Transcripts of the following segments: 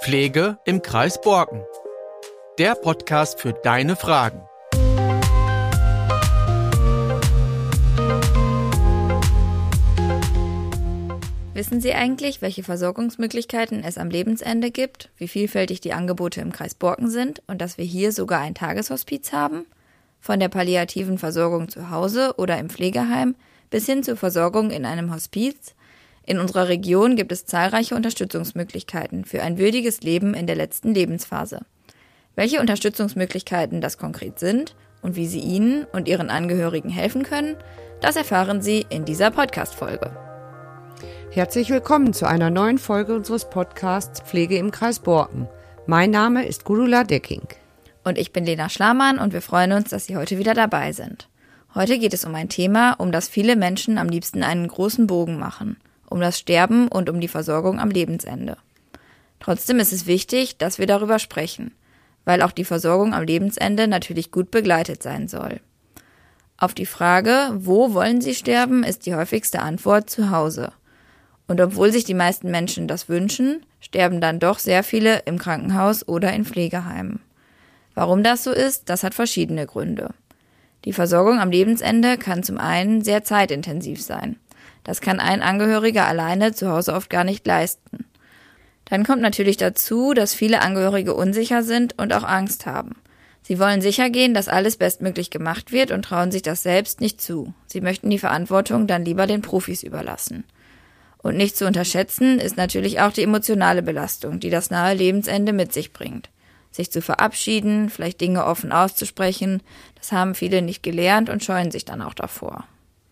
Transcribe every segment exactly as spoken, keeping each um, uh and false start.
Pflege im Kreis Borken. Der Podcast für deine Fragen. Wissen Sie eigentlich, welche Versorgungsmöglichkeiten es am Lebensende gibt, wie vielfältig die Angebote im Kreis Borken sind und dass wir hier sogar ein Tageshospiz haben? Von der palliativen Versorgung zu Hause oder im Pflegeheim bis hin zur Versorgung in einem Hospiz. In unserer Region gibt es zahlreiche Unterstützungsmöglichkeiten für ein würdiges Leben in der letzten Lebensphase. Welche Unterstützungsmöglichkeiten das konkret sind und wie sie Ihnen und Ihren Angehörigen helfen können, das erfahren Sie in dieser Podcast-Folge. Herzlich willkommen zu einer neuen Folge unseres Podcasts Pflege im Kreis Borken. Mein Name ist Gudula Decking. Und ich bin Lena Schlamann und wir freuen uns, dass Sie heute wieder dabei sind. Heute geht es um ein Thema, um das viele Menschen am liebsten einen großen Bogen machen. Um das Sterben und um die Versorgung am Lebensende. Trotzdem ist es wichtig, dass wir darüber sprechen, weil auch die Versorgung am Lebensende natürlich gut begleitet sein soll. Auf die Frage, wo wollen Sie sterben, ist die häufigste Antwort zu Hause. Und obwohl sich die meisten Menschen das wünschen, sterben dann doch sehr viele im Krankenhaus oder in Pflegeheimen. Warum das so ist, das hat verschiedene Gründe. Die Versorgung am Lebensende kann zum einen sehr zeitintensiv sein. Das kann ein Angehöriger alleine zu Hause oft gar nicht leisten. Dann kommt natürlich dazu, dass viele Angehörige unsicher sind und auch Angst haben. Sie wollen sicher gehen, dass alles bestmöglich gemacht wird und trauen sich das selbst nicht zu. Sie möchten die Verantwortung dann lieber den Profis überlassen. Und nicht zu unterschätzen ist natürlich auch die emotionale Belastung, die das nahe Lebensende mit sich bringt. Sich zu verabschieden, vielleicht Dinge offen auszusprechen, das haben viele nicht gelernt und scheuen sich dann auch davor.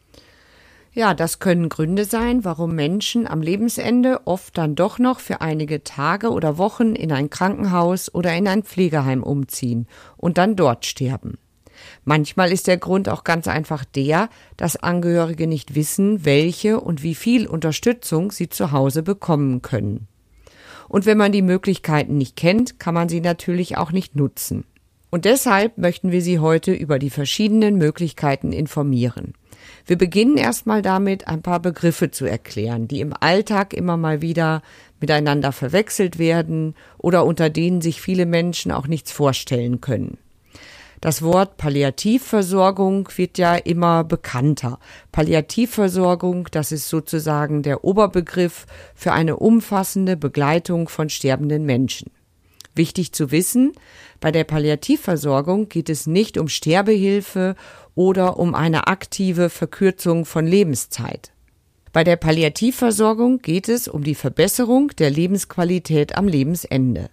Ja, das können Gründe sein, warum Menschen am Lebensende oft dann doch noch für einige Tage oder Wochen in ein Krankenhaus oder in ein Pflegeheim umziehen und dann dort sterben. Manchmal ist der Grund auch ganz einfach der, dass Angehörige nicht wissen, welche und wie viel Unterstützung sie zu Hause bekommen können. Und wenn man die Möglichkeiten nicht kennt, kann man sie natürlich auch nicht nutzen. Und deshalb möchten wir Sie heute über die verschiedenen Möglichkeiten informieren. Wir beginnen erstmal damit, ein paar Begriffe zu erklären, die im Alltag immer mal wieder miteinander verwechselt werden oder unter denen sich viele Menschen auch nichts vorstellen können. Das Wort Palliativversorgung wird ja immer bekannter. Palliativversorgung, das ist sozusagen der Oberbegriff für eine umfassende Begleitung von sterbenden Menschen. Wichtig zu wissen, bei der Palliativversorgung geht es nicht um Sterbehilfe oder um eine aktive Verkürzung von Lebenszeit. Bei der Palliativversorgung geht es um die Verbesserung der Lebensqualität am Lebensende.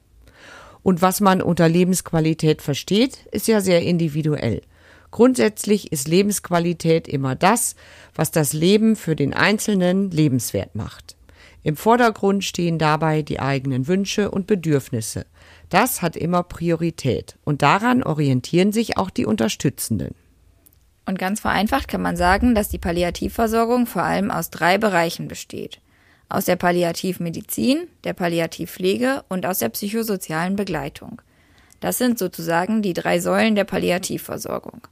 Und was man unter Lebensqualität versteht, ist ja sehr individuell. Grundsätzlich ist Lebensqualität immer das, was das Leben für den Einzelnen lebenswert macht. Im Vordergrund stehen dabei die eigenen Wünsche und Bedürfnisse. Das hat immer Priorität und daran orientieren sich auch die Unterstützenden. Und ganz vereinfacht kann man sagen, dass die Palliativversorgung vor allem aus drei Bereichen besteht. Aus der Palliativmedizin, der Palliativpflege und aus der psychosozialen Begleitung. Das sind sozusagen die drei Säulen der Palliativversorgung.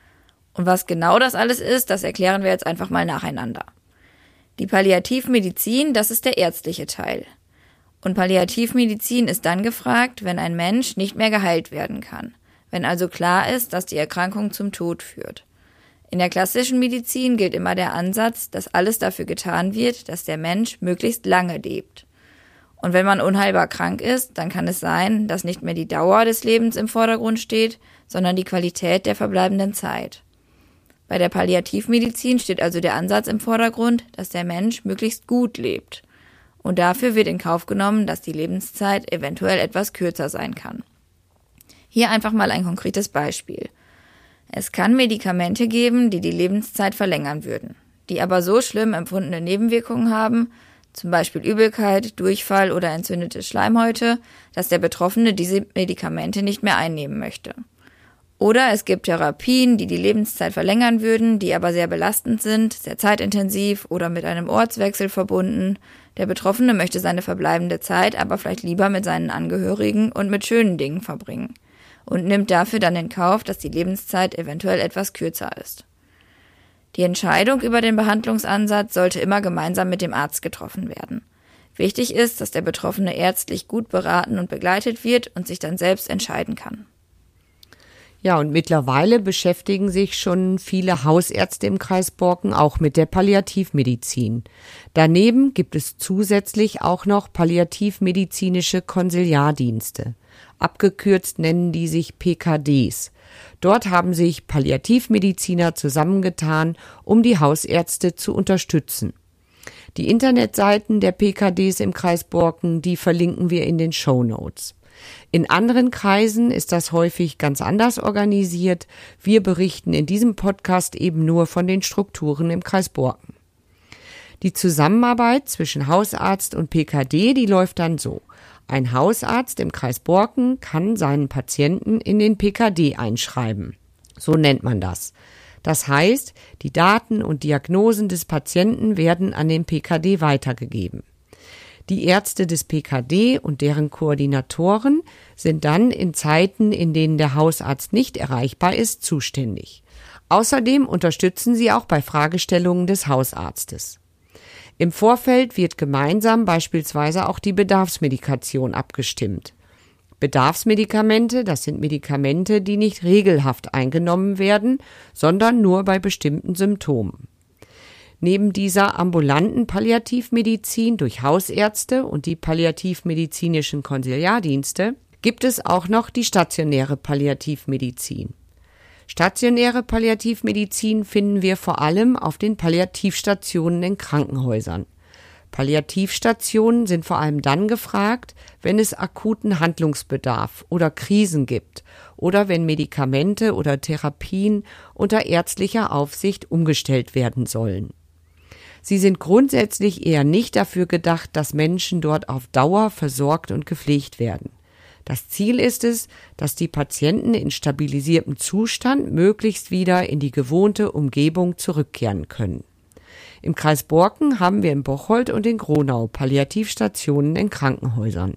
Und was genau das alles ist, das erklären wir jetzt einfach mal nacheinander. Die Palliativmedizin, das ist der ärztliche Teil. Und Palliativmedizin ist dann gefragt, wenn ein Mensch nicht mehr geheilt werden kann. Wenn also klar ist, dass die Erkrankung zum Tod führt. In der klassischen Medizin gilt immer der Ansatz, dass alles dafür getan wird, dass der Mensch möglichst lange lebt. Und wenn man unheilbar krank ist, dann kann es sein, dass nicht mehr die Dauer des Lebens im Vordergrund steht, sondern die Qualität der verbleibenden Zeit. Bei der Palliativmedizin steht also der Ansatz im Vordergrund, dass der Mensch möglichst gut lebt. Und dafür wird in Kauf genommen, dass die Lebenszeit eventuell etwas kürzer sein kann. Hier einfach mal ein konkretes Beispiel. Es kann Medikamente geben, die die Lebenszeit verlängern würden, die aber so schlimm empfundene Nebenwirkungen haben, zum Beispiel Übelkeit, Durchfall oder entzündete Schleimhäute, dass der Betroffene diese Medikamente nicht mehr einnehmen möchte. Oder es gibt Therapien, die die Lebenszeit verlängern würden, die aber sehr belastend sind, sehr zeitintensiv oder mit einem Ortswechsel verbunden. Der Betroffene möchte seine verbleibende Zeit aber vielleicht lieber mit seinen Angehörigen und mit schönen Dingen verbringen und nimmt dafür dann in Kauf, dass die Lebenszeit eventuell etwas kürzer ist. Die Entscheidung über den Behandlungsansatz sollte immer gemeinsam mit dem Arzt getroffen werden. Wichtig ist, dass der Betroffene ärztlich gut beraten und begleitet wird und sich dann selbst entscheiden kann. Ja, und mittlerweile beschäftigen sich schon viele Hausärzte im Kreis Borken auch mit der Palliativmedizin. Daneben gibt es zusätzlich auch noch palliativmedizinische Konsiliardienste. Abgekürzt nennen die sich P K Ds. Dort haben sich Palliativmediziner zusammengetan, um die Hausärzte zu unterstützen. Die Internetseiten der P K Ds im Kreis Borken, die verlinken wir in den Shownotes. In anderen Kreisen ist das häufig ganz anders organisiert. Wir berichten in diesem Podcast eben nur von den Strukturen im Kreis Borken. Die Zusammenarbeit zwischen Hausarzt und P K D, die läuft dann so. Ein Hausarzt im Kreis Borken kann seinen Patienten in den P K D einschreiben. So nennt man das. Das heißt, die Daten und Diagnosen des Patienten werden an den P K D weitergegeben. Die Ärzte des P K D und deren Koordinatoren sind dann in Zeiten, in denen der Hausarzt nicht erreichbar ist, zuständig. Außerdem unterstützen sie auch bei Fragestellungen des Hausarztes. Im Vorfeld wird gemeinsam beispielsweise auch die Bedarfsmedikation abgestimmt. Bedarfsmedikamente, das sind Medikamente, die nicht regelhaft eingenommen werden, sondern nur bei bestimmten Symptomen. Neben dieser ambulanten Palliativmedizin durch Hausärzte und die palliativmedizinischen Konsiliardienste gibt es auch noch die stationäre Palliativmedizin. Stationäre Palliativmedizin finden wir vor allem auf den Palliativstationen in Krankenhäusern. Palliativstationen sind vor allem dann gefragt, wenn es akuten Handlungsbedarf oder Krisen gibt oder wenn Medikamente oder Therapien unter ärztlicher Aufsicht umgestellt werden sollen. Sie sind grundsätzlich eher nicht dafür gedacht, dass Menschen dort auf Dauer versorgt und gepflegt werden. Das Ziel ist es, dass die Patienten in stabilisiertem Zustand möglichst wieder in die gewohnte Umgebung zurückkehren können. Im Kreis Borken haben wir in Bocholt und in Gronau Palliativstationen in Krankenhäusern.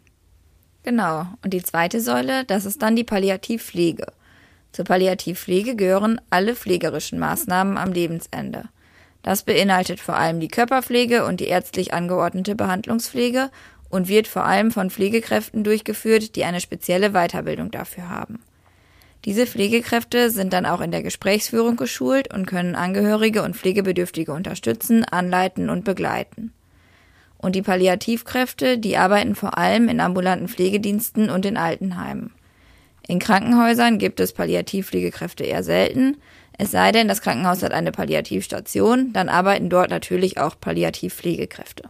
Genau, und die zweite Säule, das ist dann die Palliativpflege. Zur Palliativpflege gehören alle pflegerischen Maßnahmen am Lebensende. Das beinhaltet vor allem die Körperpflege und die ärztlich angeordnete Behandlungspflege und wird vor allem von Pflegekräften durchgeführt, die eine spezielle Weiterbildung dafür haben. Diese Pflegekräfte sind dann auch in der Gesprächsführung geschult und können Angehörige und Pflegebedürftige unterstützen, anleiten und begleiten. Und die Palliativkräfte, die arbeiten vor allem in ambulanten Pflegediensten und in Altenheimen. In Krankenhäusern gibt es Palliativpflegekräfte eher selten, es sei denn, das Krankenhaus hat eine Palliativstation, dann arbeiten dort natürlich auch Palliativpflegekräfte.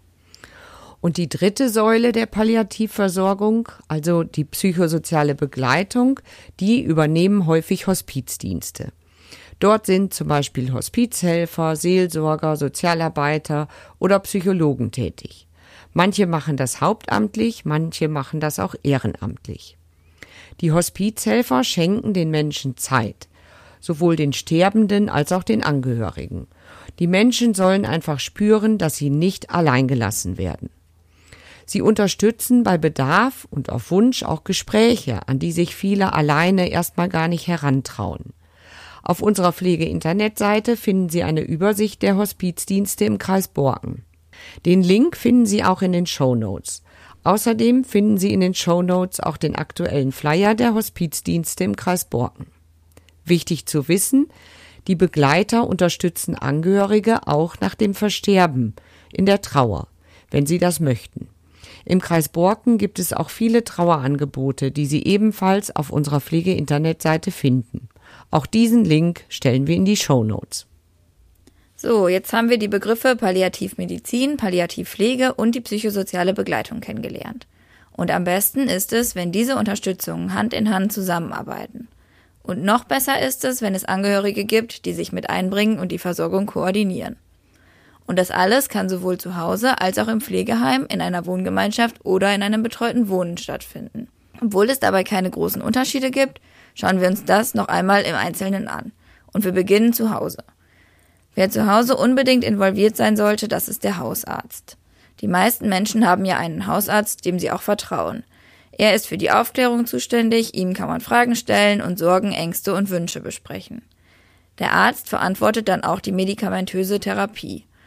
Und die dritte Säule der Palliativversorgung, also die psychosoziale Begleitung, die übernehmen häufig Hospizdienste. Dort sind zum Beispiel Hospizhelfer, Seelsorger, Sozialarbeiter oder Psychologen tätig. Manche machen das hauptamtlich, manche machen das auch ehrenamtlich. Die Hospizhelfer schenken den Menschen Zeit, sowohl den Sterbenden als auch den Angehörigen. Die Menschen sollen einfach spüren, dass sie nicht allein gelassen werden. Sie unterstützen bei Bedarf und auf Wunsch auch Gespräche, an die sich viele alleine erstmal gar nicht herantrauen. Auf unserer Pflege-Internetseite finden Sie eine Übersicht der Hospizdienste im Kreis Borken. Den Link finden Sie auch in den Shownotes. Außerdem finden Sie in den Shownotes auch den aktuellen Flyer der Hospizdienste im Kreis Borken. Wichtig zu wissen, die Begleiter unterstützen Angehörige auch nach dem Versterben, in der Trauer, wenn sie das möchten. Im Kreis Borken gibt es auch viele Trauerangebote, die Sie ebenfalls auf unserer Pflege-Internetseite finden. Auch diesen Link stellen wir in die Shownotes. So, jetzt haben wir die Begriffe Palliativmedizin, Palliativpflege und die psychosoziale Begleitung kennengelernt. Und am besten ist es, wenn diese Unterstützungen Hand in Hand zusammenarbeiten. Und noch besser ist es, wenn es Angehörige gibt, die sich mit einbringen und die Versorgung koordinieren. Und das alles kann sowohl zu Hause als auch im Pflegeheim, in einer Wohngemeinschaft oder in einem betreuten Wohnen stattfinden. Obwohl es dabei keine großen Unterschiede gibt, schauen wir uns das noch einmal im Einzelnen an. Und wir beginnen zu Hause. Wer zu Hause unbedingt involviert sein sollte, das ist der Hausarzt. Die meisten Menschen haben ja einen Hausarzt, dem sie auch vertrauen. Er ist für die Aufklärung zuständig, ihm kann man Fragen stellen und Sorgen, Ängste und Wünsche besprechen. Der Arzt verantwortet dann auch die medikamentöse Therapie.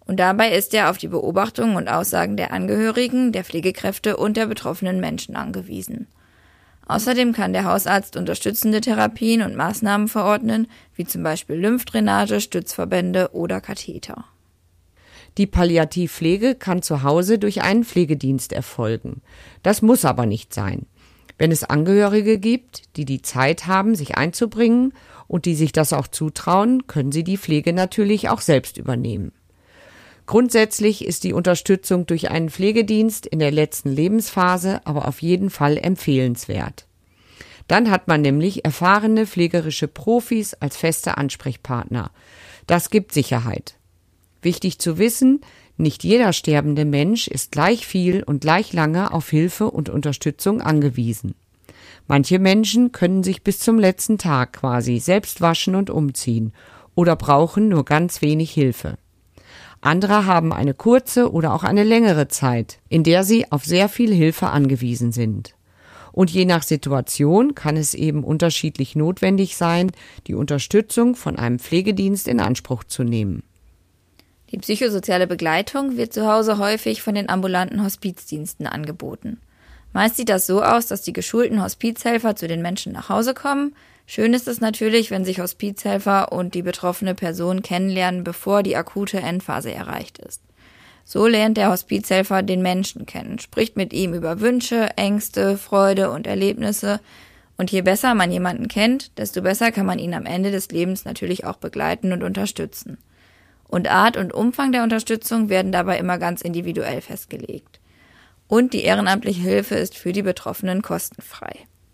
Und dabei ist er auf die Beobachtungen und Aussagen der Angehörigen, der Pflegekräfte und der betroffenen Menschen angewiesen. Außerdem kann der Hausarzt unterstützende Therapien und Maßnahmen verordnen, wie zum Beispiel Lymphdrainage, Stützverbände oder Katheter. Die Palliativpflege kann zu Hause durch einen Pflegedienst erfolgen. Das muss aber nicht sein. Wenn es Angehörige gibt, die die Zeit haben, sich einzubringen und die sich das auch zutrauen, können sie die Pflege natürlich auch selbst übernehmen. Grundsätzlich ist die Unterstützung durch einen Pflegedienst in der letzten Lebensphase aber auf jeden Fall empfehlenswert. Dann hat man nämlich erfahrene pflegerische Profis als feste Ansprechpartner. Das gibt Sicherheit. Wichtig zu wissen, nicht jeder sterbende Mensch ist gleich viel und gleich lange auf Hilfe und Unterstützung angewiesen. Manche Menschen können sich bis zum letzten Tag quasi selbst waschen und umziehen oder brauchen nur ganz wenig Hilfe. Andere haben eine kurze oder auch eine längere Zeit, in der sie auf sehr viel Hilfe angewiesen sind. Und je nach Situation kann es eben unterschiedlich notwendig sein, die Unterstützung von einem Pflegedienst in Anspruch zu nehmen. Die psychosoziale Begleitung wird zu Hause häufig von den ambulanten Hospizdiensten angeboten. Meist sieht das so aus, dass die geschulten Hospizhelfer zu den Menschen nach Hause kommen. Schön ist es natürlich, wenn sich Hospizhelfer und die betroffene Person kennenlernen, bevor die akute Endphase erreicht ist. So lernt der Hospizhelfer den Menschen kennen, spricht mit ihm über Wünsche, Ängste, Freude und Erlebnisse. Und je besser man jemanden kennt, desto besser kann man ihn am Ende des Lebens natürlich auch begleiten und unterstützen. Und Art und Umfang der Unterstützung werden dabei immer ganz individuell festgelegt. Und die ehrenamtliche Hilfe ist für die Betroffenen kostenfrei.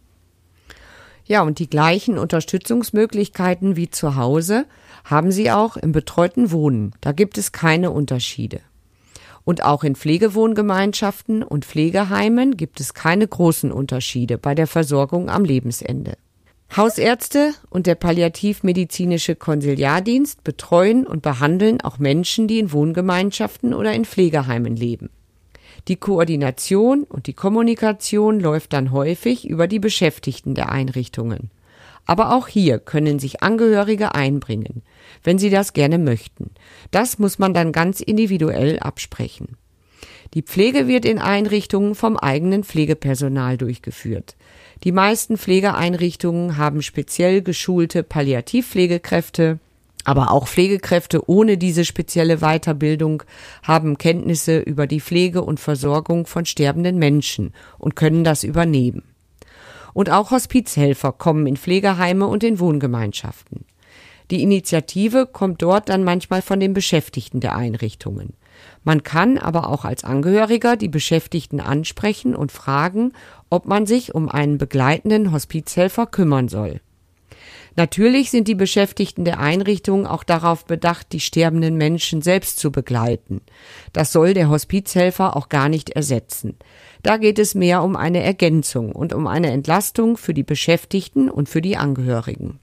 Ja, und die gleichen Unterstützungsmöglichkeiten wie zu Hause haben Sie auch im betreuten Wohnen. Da gibt es keine Unterschiede. Und auch in Pflegewohngemeinschaften und Pflegeheimen gibt es keine großen Unterschiede bei der Versorgung am Lebensende. Hausärzte und der palliativmedizinische Konsiliardienst betreuen und behandeln auch Menschen, die in Wohngemeinschaften oder in Pflegeheimen leben. Die Koordination und die Kommunikation läuft dann häufig über die Beschäftigten der Einrichtungen. Aber auch hier können sich Angehörige einbringen, wenn sie das gerne möchten. Das muss man dann ganz individuell absprechen. Die Pflege wird in Einrichtungen vom eigenen Pflegepersonal durchgeführt. Die meisten Pflegeeinrichtungen haben speziell geschulte Palliativpflegekräfte, aber auch Pflegekräfte ohne diese spezielle Weiterbildung haben Kenntnisse über die Pflege und Versorgung von sterbenden Menschen und können das übernehmen. Und auch Hospizhelfer kommen in Pflegeheime und in Wohngemeinschaften. Die Initiative kommt dort dann manchmal von den Beschäftigten der Einrichtungen. Man kann aber auch als Angehöriger die Beschäftigten ansprechen und fragen, ob man sich um einen begleitenden Hospizhelfer kümmern soll. Natürlich sind die Beschäftigten der Einrichtungen auch darauf bedacht, die sterbenden Menschen selbst zu begleiten. Das soll der Hospizhelfer auch gar nicht ersetzen. Da geht es mehr um eine Ergänzung und um eine Entlastung für die Beschäftigten und für die Angehörigen.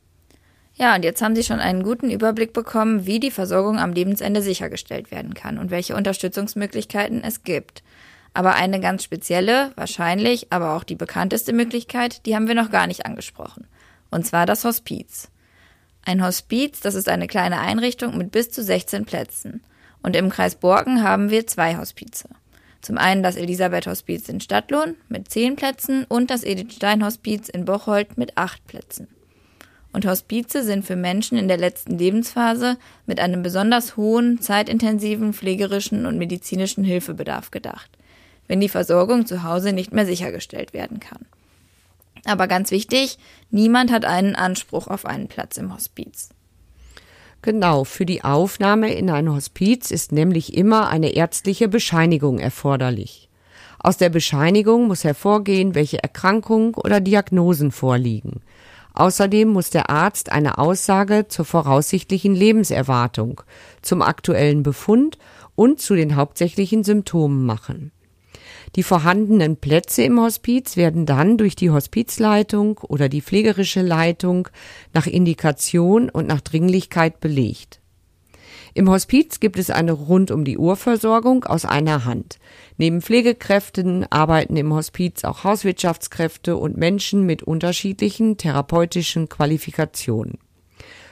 Ja, und jetzt haben Sie schon einen guten Überblick bekommen, wie die Versorgung am Lebensende sichergestellt werden kann und welche Unterstützungsmöglichkeiten es gibt. Aber eine ganz spezielle, wahrscheinlich, aber auch die bekannteste Möglichkeit, die haben wir noch gar nicht angesprochen. Und zwar das Hospiz. Ein Hospiz, das ist eine kleine Einrichtung mit bis zu sechzehn Plätzen. Und im Kreis Borken haben wir zwei Hospize. Zum einen das Elisabeth-Hospiz in Stadtlohn mit zehn Plätzen und das Edith-Stein-Hospiz in Bocholt mit acht Plätzen. Und Hospize sind für Menschen in der letzten Lebensphase mit einem besonders hohen, zeitintensiven pflegerischen und medizinischen Hilfebedarf gedacht, wenn die Versorgung zu Hause nicht mehr sichergestellt werden kann. Aber ganz wichtig, niemand hat einen Anspruch auf einen Platz im Hospiz. Genau, für die Aufnahme in ein Hospiz ist nämlich immer eine ärztliche Bescheinigung erforderlich. Aus der Bescheinigung muss hervorgehen, welche Erkrankung oder Diagnosen vorliegen. Außerdem muss der Arzt eine Aussage zur voraussichtlichen Lebenserwartung, zum aktuellen Befund und zu den hauptsächlichen Symptomen machen. Die vorhandenen Plätze im Hospiz werden dann durch die Hospizleitung oder die pflegerische Leitung nach Indikation und nach Dringlichkeit belegt. Im Hospiz gibt es eine Rund-um-die-Uhr-Versorgung aus einer Hand. Neben Pflegekräften arbeiten im Hospiz auch Hauswirtschaftskräfte und Menschen mit unterschiedlichen therapeutischen Qualifikationen.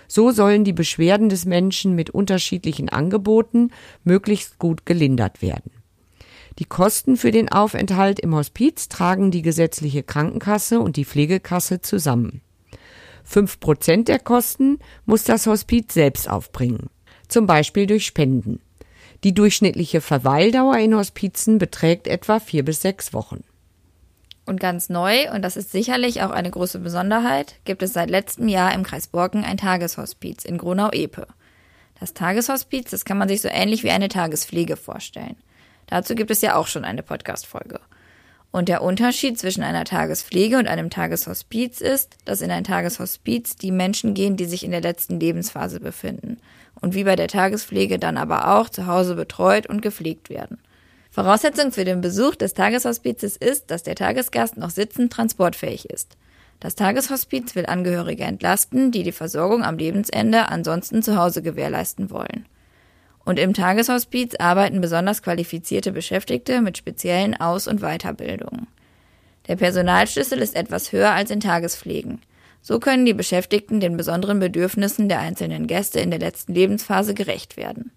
So sollen die Beschwerden des Menschen mit unterschiedlichen Angeboten möglichst gut gelindert werden. Die Kosten für den Aufenthalt im Hospiz tragen die gesetzliche Krankenkasse und die Pflegekasse zusammen. Fünf Prozent der Kosten muss das Hospiz selbst aufbringen, zum Beispiel durch Spenden. Die durchschnittliche Verweildauer in Hospizen beträgt etwa vier bis sechs Wochen. Und ganz neu, und das ist sicherlich auch eine große Besonderheit, gibt es seit letztem Jahr im Kreis Borken ein Tageshospiz in Gronau-Epe. Das Tageshospiz, das kann man sich so ähnlich wie eine Tagespflege vorstellen. Dazu gibt es ja auch schon eine Podcast-Folge. Und der Unterschied zwischen einer Tagespflege und einem Tageshospiz ist, dass in ein Tageshospiz die Menschen gehen, die sich in der letzten Lebensphase befinden und wie bei der Tagespflege dann aber auch zu Hause betreut und gepflegt werden. Voraussetzung für den Besuch des Tageshospizes ist, dass der Tagesgast noch sitzend transportfähig ist. Das Tageshospiz will Angehörige entlasten, die die Versorgung am Lebensende ansonsten zu Hause gewährleisten wollen. Und im Tageshospiz arbeiten besonders qualifizierte Beschäftigte mit speziellen Aus- und Weiterbildungen. Der Personalschlüssel ist etwas höher als in Tagespflegen. So können die Beschäftigten den besonderen Bedürfnissen der einzelnen Gäste in der letzten Lebensphase gerecht werden.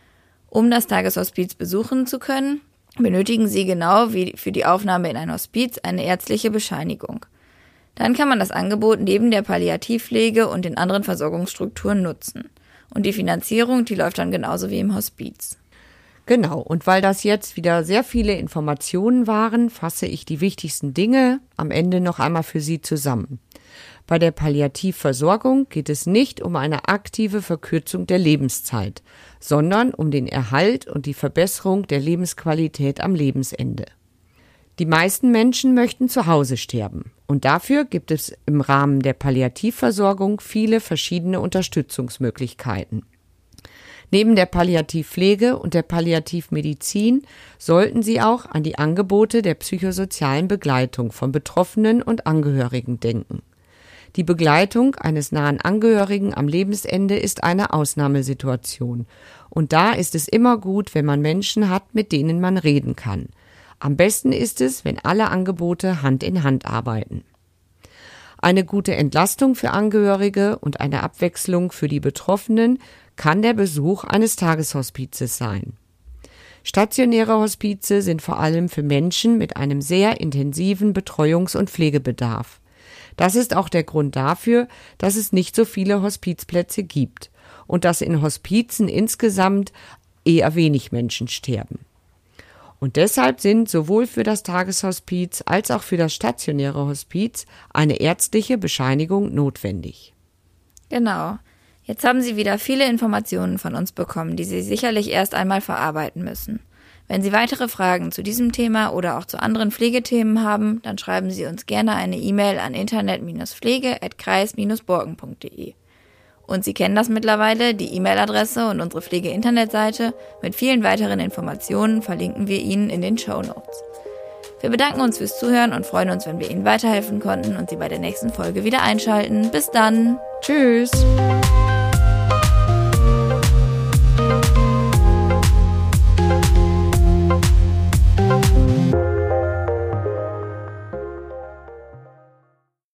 Um das Tageshospiz besuchen zu können, benötigen Sie genau wie für die Aufnahme in ein Hospiz eine ärztliche Bescheinigung. Dann kann man das Angebot neben der Palliativpflege und den anderen Versorgungsstrukturen nutzen. Und die Finanzierung, die läuft dann genauso wie im Hospiz. Genau, und weil das jetzt wieder sehr viele Informationen waren, fasse ich die wichtigsten Dinge am Ende noch einmal für Sie zusammen. Bei der Palliativversorgung geht es nicht um eine aktive Verkürzung der Lebenszeit, sondern um den Erhalt und die Verbesserung der Lebensqualität am Lebensende. Die meisten Menschen möchten zu Hause sterben und dafür gibt es im Rahmen der Palliativversorgung viele verschiedene Unterstützungsmöglichkeiten. Neben der Palliativpflege und der Palliativmedizin sollten Sie auch an die Angebote der psychosozialen Begleitung von Betroffenen und Angehörigen denken. Die Begleitung eines nahen Angehörigen am Lebensende ist eine Ausnahmesituation. Und da ist es immer gut, wenn man Menschen hat, mit denen man reden kann. Am besten ist es, wenn alle Angebote Hand in Hand arbeiten. Eine gute Entlastung für Angehörige und eine Abwechslung für die Betroffenen kann der Besuch eines Tageshospizes sein. Stationäre Hospize sind vor allem für Menschen mit einem sehr intensiven Betreuungs- und Pflegebedarf. Das ist auch der Grund dafür, dass es nicht so viele Hospizplätze gibt und dass in Hospizen insgesamt eher wenig Menschen sterben. Und deshalb sind sowohl für das Tageshospiz als auch für das stationäre Hospiz eine ärztliche Bescheinigung notwendig. Genau. Jetzt haben Sie wieder viele Informationen von uns bekommen, die Sie sicherlich erst einmal verarbeiten müssen. Wenn Sie weitere Fragen zu diesem Thema oder auch zu anderen Pflegethemen haben, dann schreiben Sie uns gerne eine E-Mail an internet pflege at kreis borken punkt de. Und Sie kennen das mittlerweile, die E-Mail-Adresse und unsere Pflege-Internetseite. Mit vielen weiteren Informationen verlinken wir Ihnen in den Shownotes. Wir bedanken uns fürs Zuhören und freuen uns, wenn wir Ihnen weiterhelfen konnten und Sie bei der nächsten Folge wieder einschalten. Bis dann! Tschüss!